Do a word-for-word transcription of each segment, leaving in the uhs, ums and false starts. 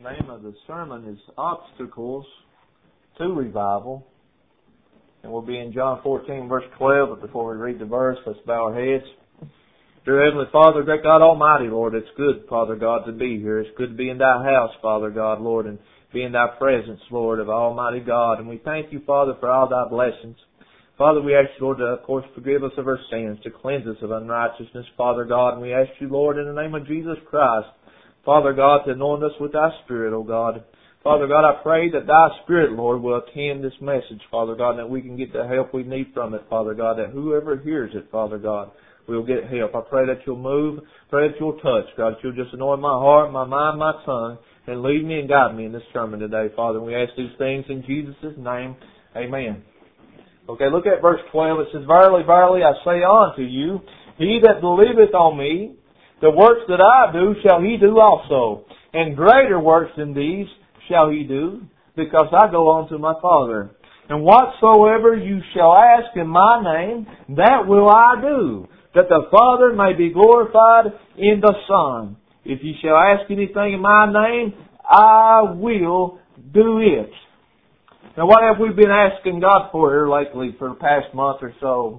name of the sermon is Obstacles to Revival. And we'll be in John fourteen, verse twelve. But before we read the verse, let's bow our heads. Dear Heavenly Father, great God Almighty, Lord, it's good, Father God, to be here. It's good to be in Thy house, Father God, Lord, and be in Thy presence, Lord, of Almighty God. And we thank You, Father, for all Thy blessings. Father, we ask You, Lord, to, of course, forgive us of our sins, to cleanse us of unrighteousness, Father God. And we ask You, Lord, in the name of Jesus Christ, Father God, to anoint us with Thy Spirit, O God. Father God, I pray that Thy Spirit, Lord, will attend this message, Father God, and that we can get the help we need from it, Father God, that whoever hears it, Father God, will get help. I pray that You'll move, pray that You'll touch, God, that You'll just anoint my heart, my mind, my tongue, and lead me and guide me in this sermon today, Father. And we ask these things in Jesus' name. Amen. Okay, look at verse twelve. It says, Verily, verily, I say unto you, he that believeth on me, the works that I do shall he do also, and greater works than these shall he do, because I go unto my Father. And whatsoever you shall ask in my name, that will I do, that the Father may be glorified in the Son. If you shall ask anything in my name, I will do it. Now, what have we been asking God for here lately for the past month or so?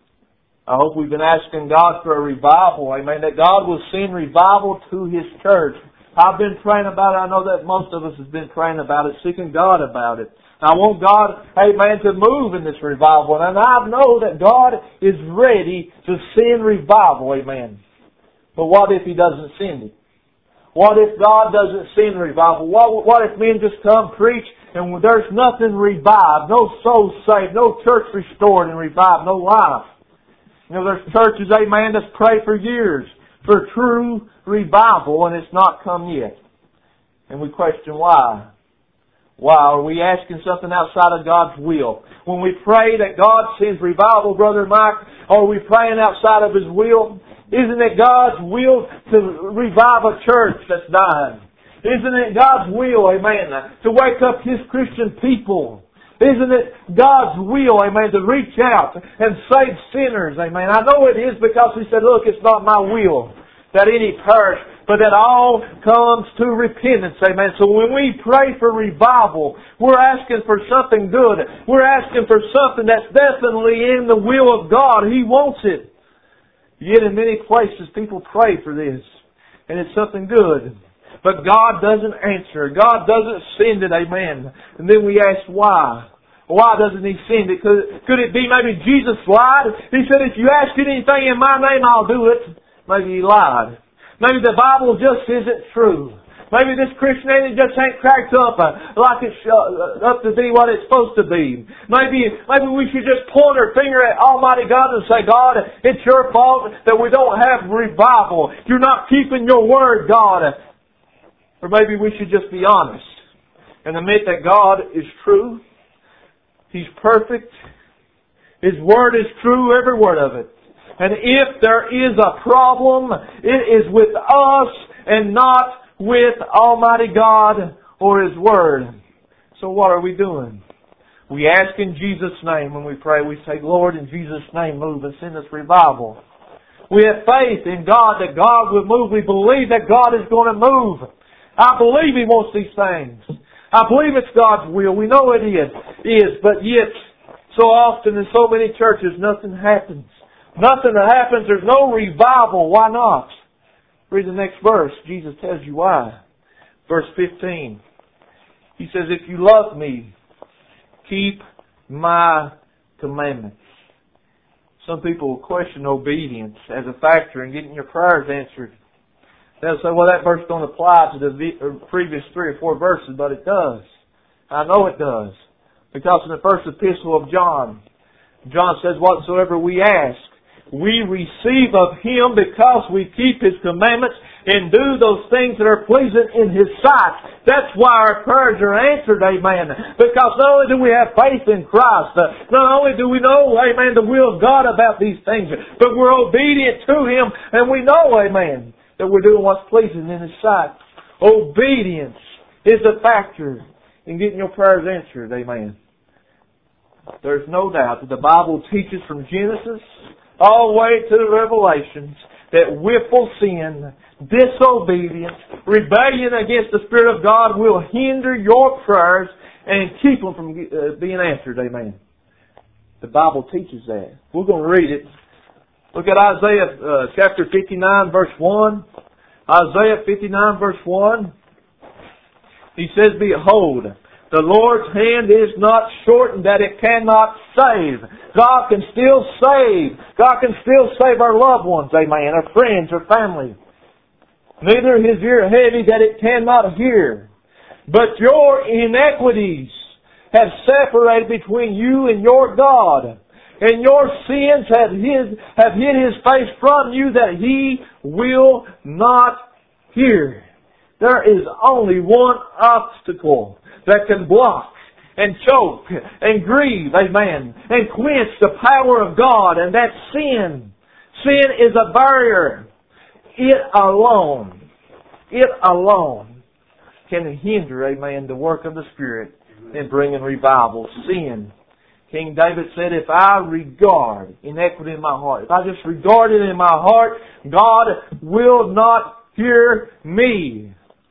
I hope we've been asking God for a revival. Amen. That God will send revival to His church. I've been praying about it. I know that most of us have been praying about it, seeking God about it. I want God, amen, to move in this revival. And I know that God is ready to send revival, amen. But what if He doesn't send it? What if God doesn't send revival? What, what if men just come preach and there's nothing revived, no souls saved, no church restored and revived, no life? You know, there's churches, amen, that's prayed for years for true revival and it's not come yet. And we question why. Why? Are we asking something outside of God's will? When we pray that God sends revival, Brother Mike, are we praying outside of His will? Isn't it God's will to revive a church that's dying? Isn't it God's will, amen, to wake up His Christian people? Isn't it God's will, amen, to reach out and save sinners, amen? I know it is because He said, look, it's not my will that any perish, but that all comes to repentance, amen. So when we pray for revival, we're asking for something good. We're asking for something that's definitely in the will of God. He wants it. Yet in many places people pray for this, and it's something good. But God doesn't answer. God doesn't send it, amen. And then we ask why. Why doesn't He send it? Could, could it be maybe Jesus lied? He said, if you ask anything in my name, I'll do it. Maybe He lied. Maybe the Bible just isn't true. Maybe this Christianity just ain't cracked up uh, like it's uh, up to be what it's supposed to be. Maybe maybe we should just point our finger at Almighty God and say, God, it's Your fault that we don't have revival. You're not keeping Your word, God. Or maybe we should just be honest and admit that God is true. He's perfect. His word is true, every word of it. And if there is a problem, it is with us and not with Almighty God or His Word. So what are we doing? We ask in Jesus' name when we pray. We say, Lord, in Jesus' name, move and send us revival. We have faith in God that God will move. We believe that God is going to move. I believe He wants these things. I believe it's God's will. We know it is. is. But yet, so often in so many churches, nothing happens. Nothing that happens. There's no revival. Why not? Read the next verse. Jesus tells you why. Verse fifteen. He says, if you love me, keep my commandments. Some people will question obedience as a factor in getting your prayers answered. They'll say, well, that verse don't apply to the previous three or four verses, but it does. I know it does. Because in the first epistle of John, John says, whatsoever we ask, we receive of Him because we keep His commandments and do those things that are pleasing in His sight. That's why our prayers are answered, amen. Because not only do we have faith in Christ, not only do we know, amen, the will of God about these things, but we're obedient to Him and we know, amen, that we're doing what's pleasing in His sight. Obedience is a factor in getting your prayers answered, amen. There's no doubt that the Bible teaches from Genesis all the way to the Revelations, that willful sin, disobedience, rebellion against the Spirit of God will hinder your prayers and keep them from uh, being answered. Amen. The Bible teaches that. We're going to read it. Look at Isaiah uh, chapter fifty-nine, verse one. Isaiah fifty-nine, verse one. He says, Behold, the Lord's hand is not shortened that it cannot save. God can still save. God can still save our loved ones, amen, our friends, our family. Neither His ear heavy that it cannot hear. But your iniquities have separated between you and your God. And your sins have hid, have hid His face from you that He will not hear. There is only one obstacle that can block and choke and grieve, amen, and quench the power of God, and that's sin. Sin is a barrier. It alone, it alone can hinder, amen, the work of the Spirit in bringing revival. Sin. King David said, if I regard iniquity in my heart, if I just regard it in my heart, God will not hear me.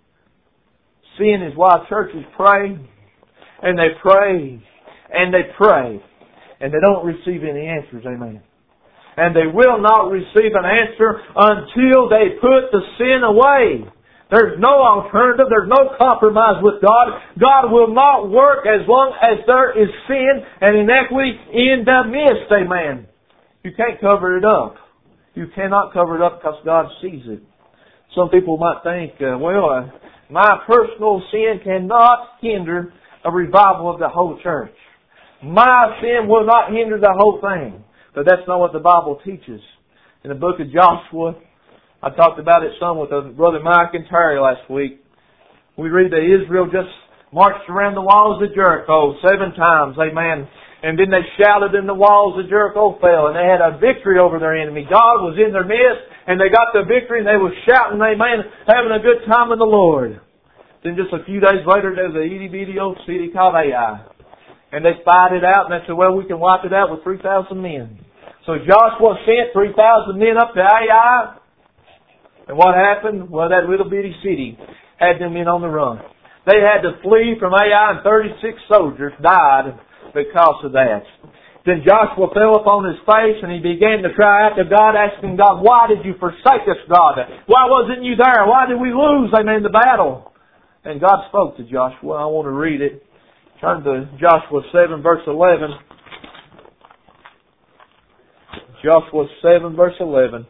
Sin is why churches pray, and they pray, and they pray, and they don't receive any answers, amen. And they will not receive an answer until they put the sin away. There's no alternative. There's no compromise with God. God will not work as long as there is sin and inequity in the midst, amen. You can't cover it up. You cannot cover it up because God sees it. Some people might think, uh, well, uh, my personal sin cannot hinder a revival of the whole church. My sin will not hinder the whole thing. But that's not what the Bible teaches. In the book of Joshua, I talked about it some with Brother Mike and Terry last week. We read that Israel just marched around the walls of Jericho seven times, amen. And then they shouted and the walls of Jericho fell, and they had a victory over their enemy. God was in their midst, and they got the victory, and they were shouting, amen, having a good time in the Lord. Then just a few days later, there was a itty bitty old city called Ai. And they spied it out, and they said, well, we can wipe it out with three thousand men. So Joshua sent three thousand men up to Ai. And what happened? Well, that little bitty city had them men on the run. They had to flee from Ai, and thirty-six soldiers died because of that. Then Joshua fell upon his face, and he began to cry out to God, asking God, why did you forsake us, God? Why wasn't you there? Why did we lose, amen, the battle? And God spoke to Joshua. I want to read it. Turn to Joshua seven, verse eleven. Joshua seven, verse eleven.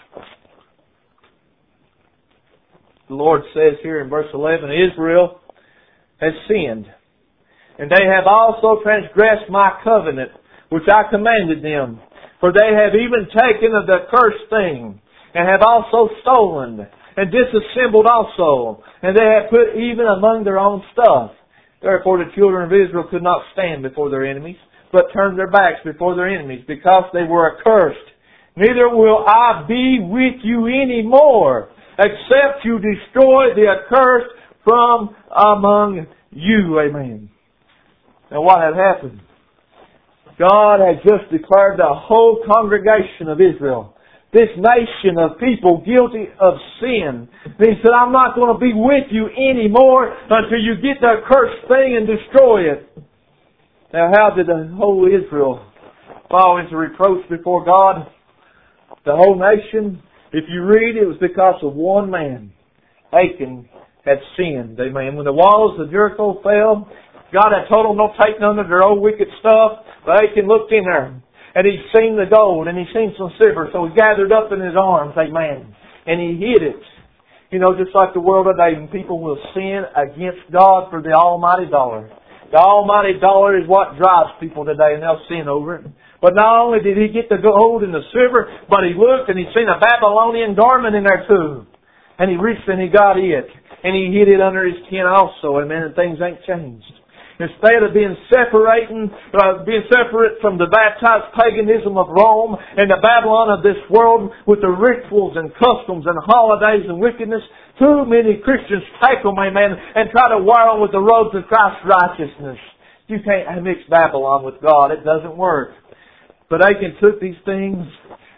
The Lord says here in verse eleven, Israel has sinned, and they have also transgressed my covenant, which I commanded them. For they have even taken of the accursed thing, and have also stolen, and disassembled also, and they have put even among their own stuff. Therefore the children of Israel could not stand before their enemies, but turned their backs before their enemies, because they were accursed. Neither will I be with you any more, except you destroy the accursed from among you. Amen. Now what had happened? God had just declared the whole congregation of Israel, this nation of people guilty of sin. And He said, I'm not going to be with you anymore until you get the accursed thing and destroy it. Now how did the whole Israel fall into reproach before God? The whole nation, if you read, it was because of one man. Achan had sinned. Amen. When the walls of Jericho fell, God had told them don't take none of their old wicked stuff. But Achan looked in there, and he seen the gold, and he seen some silver, so he gathered up in his arms, amen, and he hid it. You know, just like the world today, when people will sin against God for the almighty dollar. The almighty dollar is what drives people today, and they'll sin over it. But not only did he get the gold and the silver, but he looked and he seen a Babylonian garment in there too. And he reached and he got it. And he hid it under his tent also, amen, and things ain't changed. Instead of being separating, uh, being separate from the baptized paganism of Rome and the Babylon of this world with the rituals and customs and holidays and wickedness, too many Christians take them, amen, and try to wear them with the robes of Christ's righteousness. You can't mix Babylon with God. It doesn't work. But Achan took these things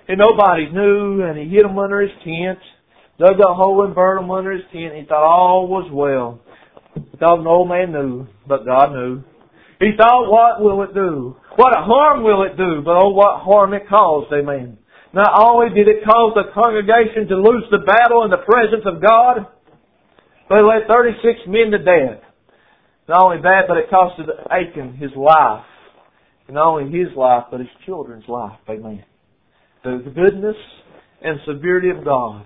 And nobody knew, and he hid them under his tent, dug a hole and burned them under his tent. He thought all was well. He thought no man knew, but God knew. He thought, what will it do? What harm will it do? But oh, what harm it caused, amen. Not only did it cause the congregation to lose the battle in the presence of God, but it led thirty-six men to death. Not only that, but it costed Achan his life. And not only his life, but his children's life, amen. The goodness and severity of God.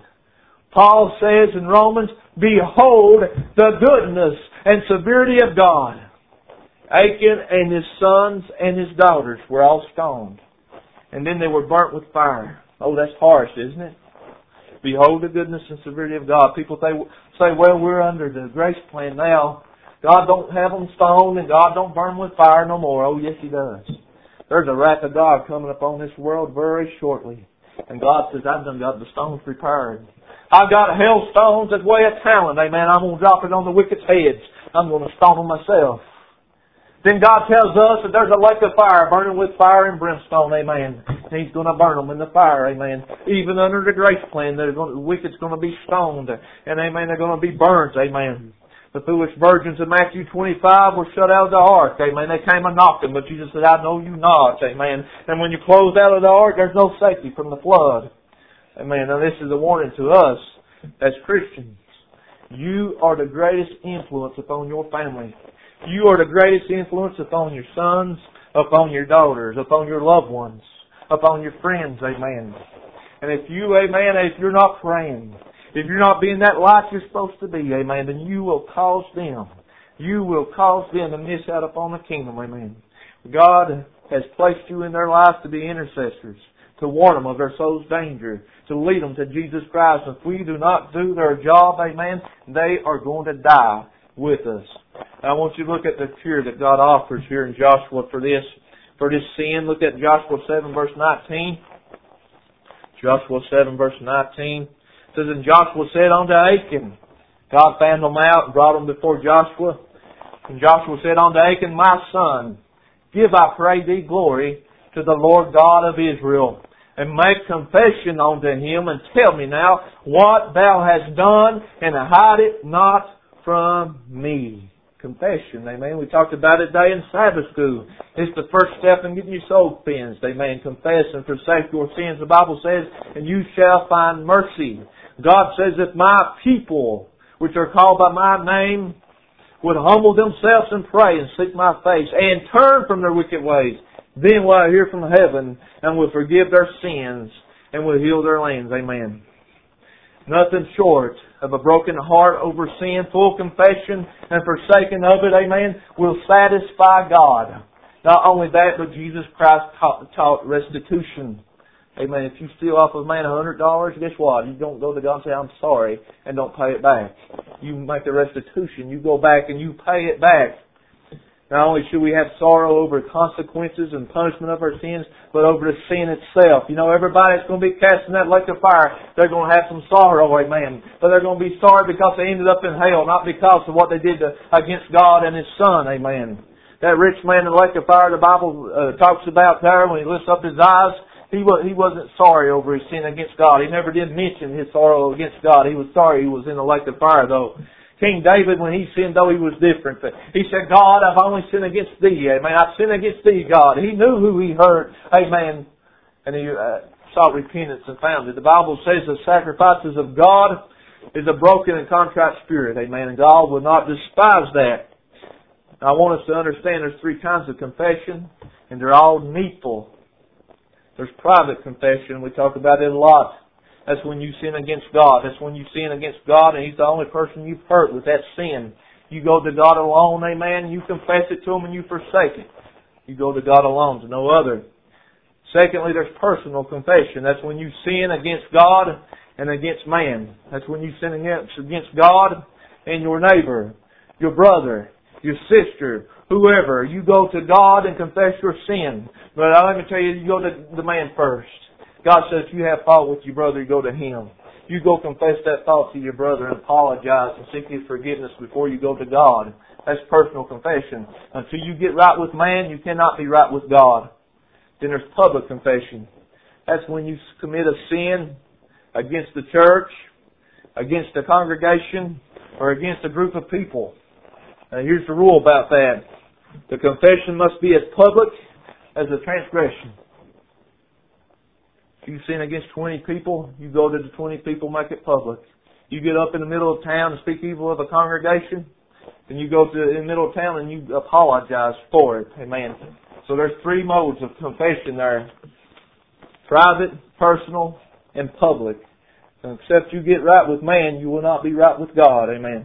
Paul says in Romans, behold the goodness and severity of God. Achan and his sons and his daughters were all stoned. And then they were burnt with fire. Oh, that's harsh, isn't it? Behold the goodness and severity of God. People say, well, we're under the grace plan now. God don't have them stoned and God don't burn them with fire no more. Oh, yes, He does. There's a wrath of God coming upon this world very shortly. And God says, I've done got the stones prepared. I've got hailstones as way of talent. Amen. I'm going to drop it on the wicked's heads. I'm going to stone them myself. Then God tells us that there's a lake of fire burning with fire and brimstone. Amen. And He's going to burn them in the fire. Amen. Even under the grace plan, they're going to, the wicked's going to be stoned. And amen, they're going to be burnt. Amen. The foolish virgins of Matthew twenty-five were shut out of the ark. Amen. They came a knocking, but Jesus said, I know you not. Amen. And when you close out of the ark, there's no safety from the flood. Amen. Now this is a warning to us as Christians. You are the greatest influence upon your family. You are the greatest influence upon your sons, upon your daughters, upon your loved ones, upon your friends. Amen. And if you, amen, if you're not praying, if you're not being that light you're supposed to be, amen, then you will cause them, you will cause them to miss out upon the kingdom, amen. God has placed you in their lives to be intercessors, to warn them of their soul's danger, to lead them to Jesus Christ. If we do not do their job, amen, they are going to die with us. Now, I want you to look at the cure that God offers here in Joshua for this, for this sin. Look at Joshua seven verse nineteen. Joshua seven verse nineteen. It says, and Joshua said unto Achan, God found them out and brought them before Joshua. And Joshua said unto Achan, my son, give, I pray thee, glory to the Lord God of Israel, and make confession unto Him, and tell me now what thou hast done, and hide it not from me. Confession, amen. We talked about it today in Sabbath school. It's the first step in getting your soul cleansed, amen. Confess and forsake your sins. The Bible says, and you shall find mercy. God says, if my people, which are called by my name, would humble themselves and pray and seek my face and turn from their wicked ways, then will I hear from heaven and will forgive their sins and will heal their lands. Amen. Nothing short of a broken heart over sin, full confession and forsaking of it, amen, will satisfy God. Not only that, but Jesus Christ taught, taught restitution. Amen. If you steal off of a man a hundred dollars, guess what? You don't go to God and say, I'm sorry, and don't pay it back. You make the restitution. You go back and you pay it back. Not only should we have sorrow over consequences and punishment of our sins, but over the sin itself. You know, everybody that's going to be cast in that lake of fire, they're going to have some sorrow, amen. But they're going to be sorry because they ended up in hell, not because of what they did to, against God and His Son, amen. That rich man in the lake of fire, the Bible uh, talks about there, when he lifts up his eyes, he, was, he wasn't sorry over his sin against God. He never did mention his sorrow against God. He was sorry he was in the lake of fire, though. King David, when he sinned, though, he was different. But he said, God, I've only sinned against Thee. Amen. I've sinned against Thee, God. He knew who he hurt. Amen. And he uh, sought repentance and found it. The Bible says the sacrifices of God is a broken and contrite spirit. Amen. And God will not despise that. Now, I want us to understand there's three kinds of confession, and they're all needful. There's private confession. We talk about it a lot. That's when you sin against God. That's when you sin against God and He's the only person you've hurt with that sin. You go to God alone, amen, you confess it to Him and you forsake it. You go to God alone, to no other. Secondly, there's personal confession. That's when you sin against God and against man. That's when you sin against, against God and your neighbor, your brother, your sister, whoever. You go to God and confess your sin. But let me tell you, you go to the man first. God says if you have fault with your brother, you go to Him. You go confess that fault to your brother and apologize and seek His forgiveness before you go to God. That's personal confession. Until you get right with man, you cannot be right with God. Then there's public confession. That's when you commit a sin against the church, against the congregation, or against a group of people. Now here's the rule about that. The confession must be as public as the transgression. If you sin against twenty people, you go to the twenty people, make it public. You get up in the middle of town and speak evil of a congregation, then you go to in the middle of town and you apologize for it. Amen. So there's three modes of confession there. Private, personal, and public. And except you get right with man, you will not be right with God. Amen.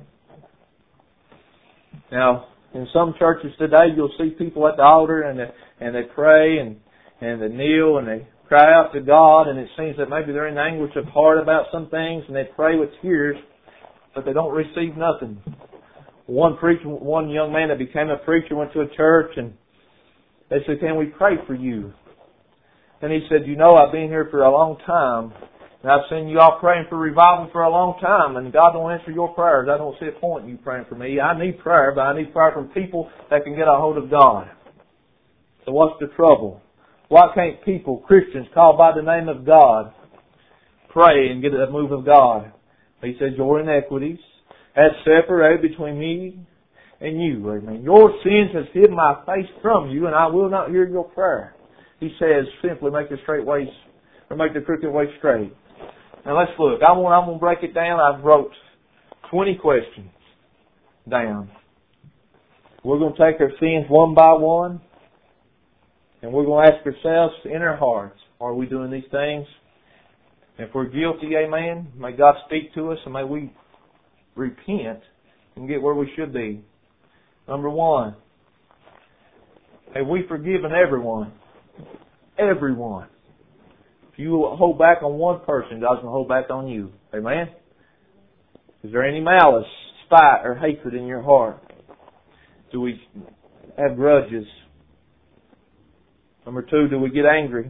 Now, in some churches today, you'll see people at the altar and they, and they pray and, and they kneel and they cry out to God, and it seems that maybe they're in anguish of heart about some things and they pray with tears, but they don't receive nothing. One preacher, one young man that became a preacher went to a church and they said, "Can we pray for you?" And he said, "You know, I've been here for a long time, and I've seen you all praying for revival for a long time, and God don't answer your prayers. I don't see a point in you praying for me. I need prayer, but I need prayer from people that can get a hold of God." So what's the trouble? Why can't people, Christians called by the name of God, pray and get a move of God? He says, "Your iniquities have separated between me and you." Amen. "Your sins has hid my face from you, and I will not hear your prayer." He says, simply make the straight ways, or make the crooked way straight. Now let's look. I want, I'm going to break it down. I've wrote twenty questions down. We're going to take our sins one by one, and we're going to ask ourselves in our hearts, are we doing these things? If we're guilty, amen, may God speak to us, and may we repent and get where we should be. Number one, have we forgiven everyone? Everyone. If you hold back on one person, God's going to hold back on you. Amen? Is there any malice, spite, or hatred in your heart? Do we have grudges? Number two, do we get angry?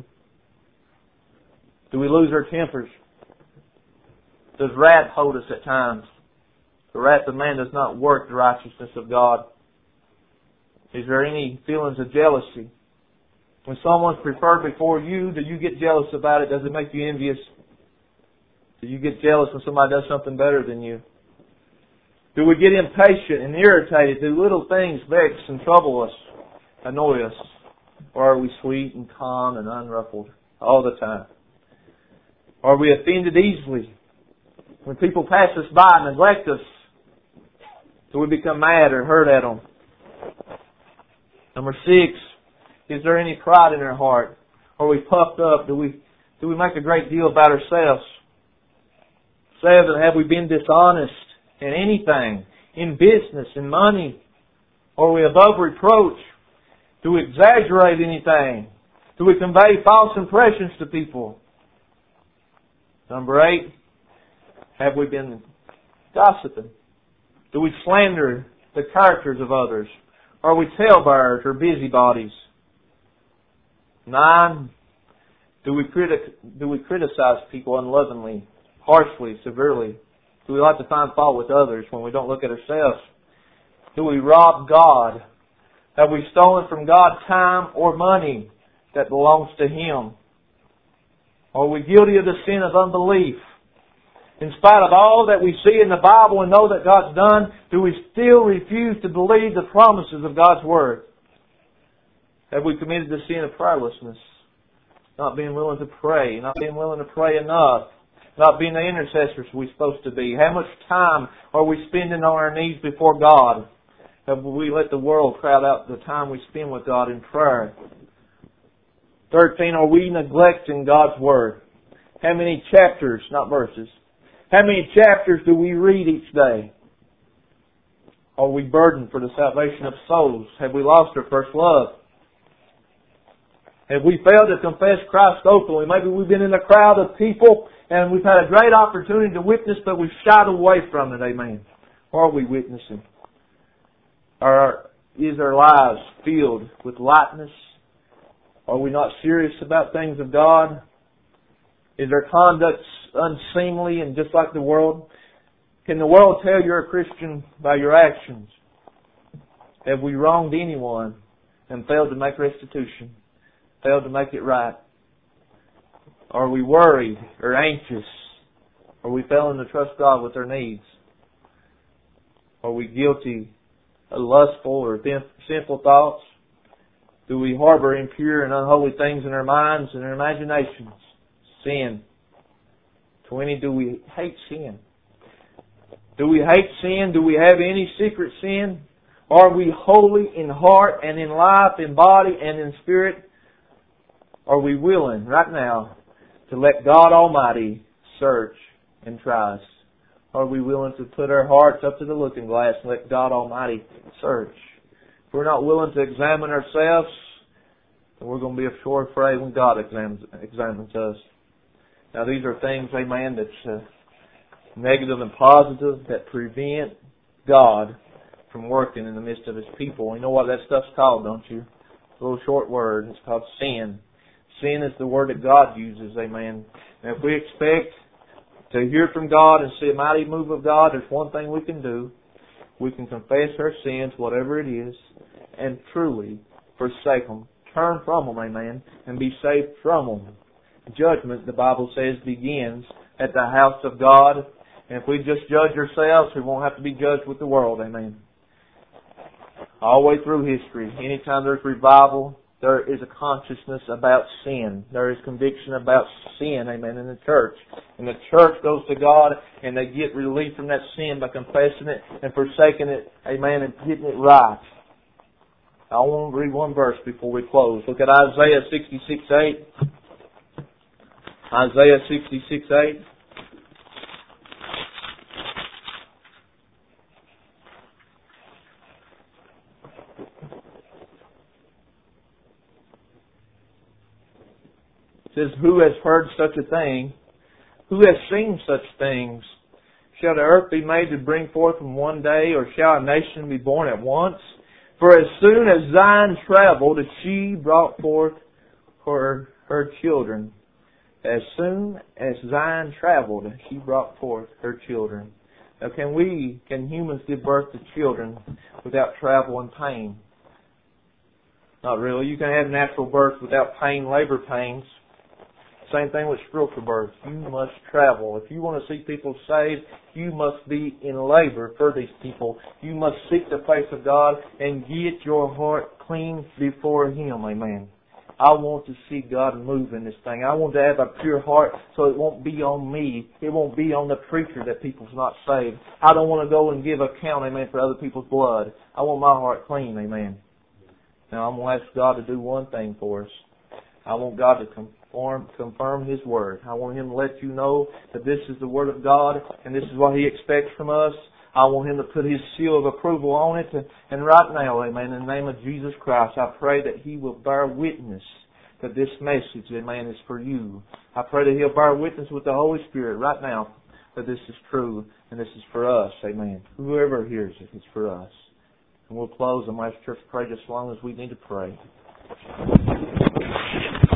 Do we lose our tempers? Does wrath hold us at times? The wrath of man does not work the righteousness of God. Is there any feelings of jealousy? When someone's preferred before you, do you get jealous about it? Does it make you envious? Do you get jealous when somebody does something better than you? Do we get impatient and irritated? Do little things vex and trouble us, annoy us? Or are we sweet and calm and unruffled all the time? Are we offended easily? When people pass us by and neglect us, do we become mad or hurt at them? Number six, is there any pride in our heart? Are we puffed up? Do we do we make a great deal about ourselves? Seven, have we been dishonest in anything? In business, in money? Are we above reproach? Do we exaggerate anything? Do we convey false impressions to people? Number eight, have we been gossiping? Do we slander the characters of others? Are we talebearers or busybodies? Nine, do we criti- do we criticize people unlovingly, harshly, severely? Do we like to find fault with others when we don't look at ourselves? Do we rob God? Have we stolen from God time or money that belongs to Him? Are we guilty of the sin of unbelief? In spite of all that we see in the Bible and know that God's done, do we still refuse to believe the promises of God's Word? Have we committed the sin of prayerlessness? Not being willing to pray, not being willing to pray enough, not being the intercessors we're supposed to be. How much time are we spending on our knees before God? Have we let the world crowd out the time we spend with God in prayer? Thirteen, are we neglecting God's Word? How many chapters, not verses, how many chapters do we read each day? Are we burdened for the salvation of souls? Have we lost our first love? Have we failed to confess Christ openly? Maybe we've been in a crowd of people and we've had a great opportunity to witness, but we've shied away from it. Amen. Or are we witnessing? Or is our lives filled with lightness? Are we not serious about things of God? Is our conduct unseemly and just like the world? Can the world tell you're a Christian by your actions? Have we wronged anyone and failed to make restitution? Failed to make it right? Are we worried or anxious? Are we failing to trust God with our needs? Are we guilty of lustful or sinful thoughts? Do we harbor impure and unholy things in our minds and our imaginations? Sin. twenty. Do we hate sin? Do we hate sin? Do we have any secret sin? Are we holy in heart and in life, in body and in spirit? Are we willing right now to let God Almighty search and try us? Are we willing to put our hearts up to the looking glass and let God Almighty search? If we're not willing to examine ourselves, then we're going to be sure afraid when God examines, examines us. Now these are things, amen, that's uh, negative and positive that prevent God from working in the midst of His people. You know what that stuff's called, don't you? A little short word. It's called sin. Sin is the word that God uses, amen. And if we expect to hear from God and see a mighty move of God, there's one thing we can do. We can confess our sins, whatever it is, and truly forsake them. Turn from them, amen, and be saved from them. Judgment, the Bible says, begins at the house of God. And if we just judge ourselves, we won't have to be judged with the world, amen. All the way through history, anytime there's revival, there is a consciousness about sin. There is conviction about sin, amen, in the church. And the church goes to God and they get relief from that sin by confessing it and forsaking it, amen, and getting it right. I want to read one verse before we close. Look at Isaiah sixty-six eight. Isaiah sixty-six eight. It says, who has heard such a thing? Who has seen such things? Shall the earth be made to bring forth in one day, or shall a nation be born at once? For as soon as Zion traveled, she brought forth her, her children. As soon as Zion traveled, she brought forth her children. Now can we, can humans give birth to children without travel and pain? Not really. You can have natural birth without pain, labor pains. Same thing with spiritual birth. You must travel. If you want to see people saved, you must be in labor for these people. You must seek the face of God and get your heart clean before Him. Amen. I want to see God move in this thing. I want to have a pure heart so it won't be on me. It won't be on the preacher that people's not saved. I don't want to go and give account, amen, for other people's blood. I want my heart clean, amen. Now I'm going to ask God to do one thing for us. I want God to conform, confirm His Word. I want Him to let you know that this is the Word of God and this is what He expects from us. I want Him to put His seal of approval on it. And right now, amen, in the name of Jesus Christ, I pray that He will bear witness that this message, amen, is for you. I pray that He'll bear witness with the Holy Spirit right now that this is true and this is for us, amen. Whoever hears it, it's for us. And we'll close and ask church to pray just as long as we need to pray.